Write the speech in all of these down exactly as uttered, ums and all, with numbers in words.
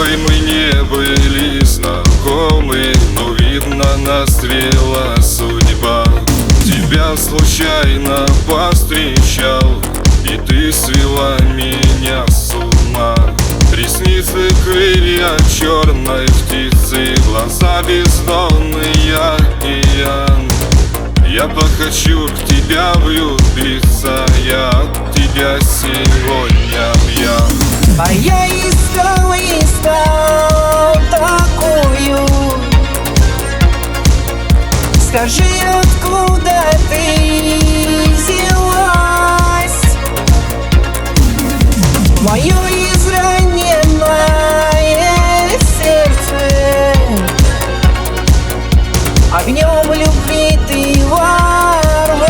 тобой мы не были знакомы, но видно нас свела судьба. Тебя случайно повстречал, и ты свела меня с ума. Ресницы, крылья черной птицы, глаза бездонный океан. Я так хочу в тебя влюбиться, я от тебя сегодня пьян. А я искал, искал такую. Скажи, откуда ты взялась? Мое израненное сердце огнем любви ты ворвалась.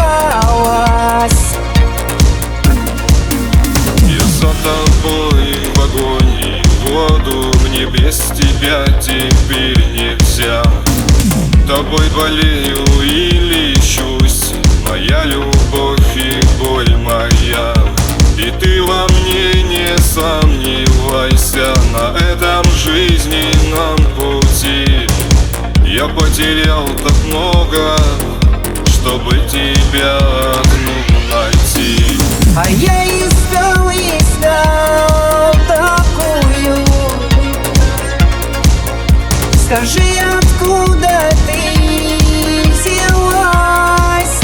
Я за тобой в огонь и в воду, мне без тебя теперь нельзя. Тобой болею и лечусь, моя любовь и боль моя. И ты во мне не сомневайся, на этом жизненном пути я потерял так много, чтобы тебя одну найти. А я искал, искал такую. Скажи, откуда ты взялась?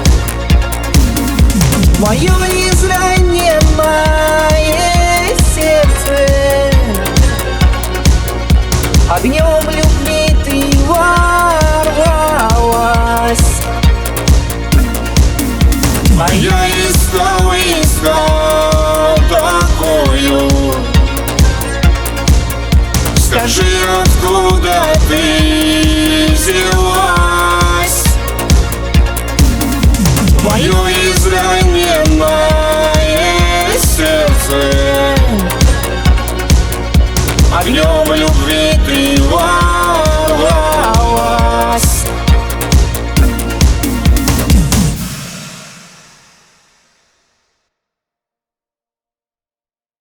Мое израненное сердце огнем любви ты ворвалась. А я искал, искал такую. Скажи, откуда ты взялась?